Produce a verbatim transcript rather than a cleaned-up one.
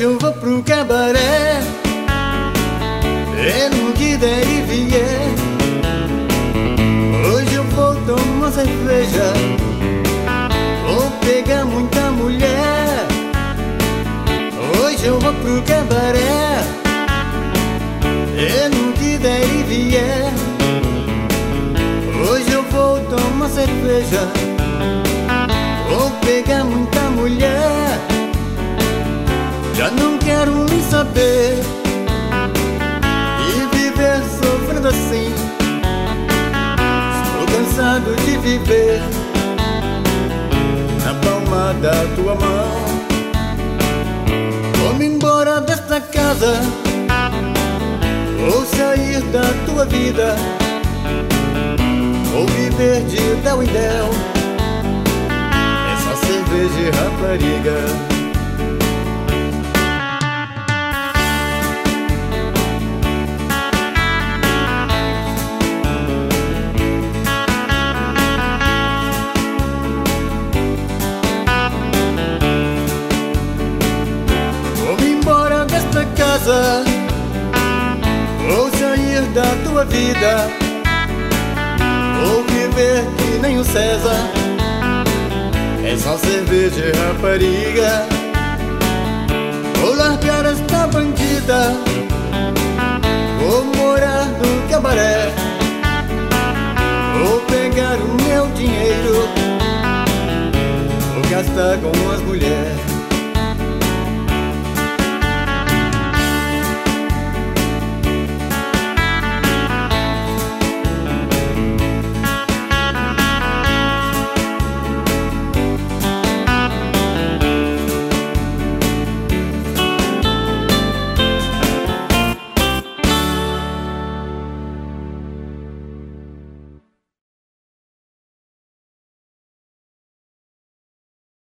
Hoje eu vou pro cabaré, é no que der e vier. Hoje eu vou tomar cerveja, vou pegar muita mulher. Hoje eu vou pro cabaré, é no que der e vier. Hoje eu vou tomar cerveja, vou pegar muita mulher. Já não quero nem saber e viver sofrendo assim. Estou cansado de viver na palma da tua mão. Vou-me embora desta casa, vou sair da tua vida, vou viver de del em del. É só cerveja e rapariga. Vou sair da tua vida, vou viver que nem o César. É só cerveja e rapariga. Vou largar esta bandida, vou morar no cabaré, vou pegar o meu dinheiro, vou gastar com as mulheres.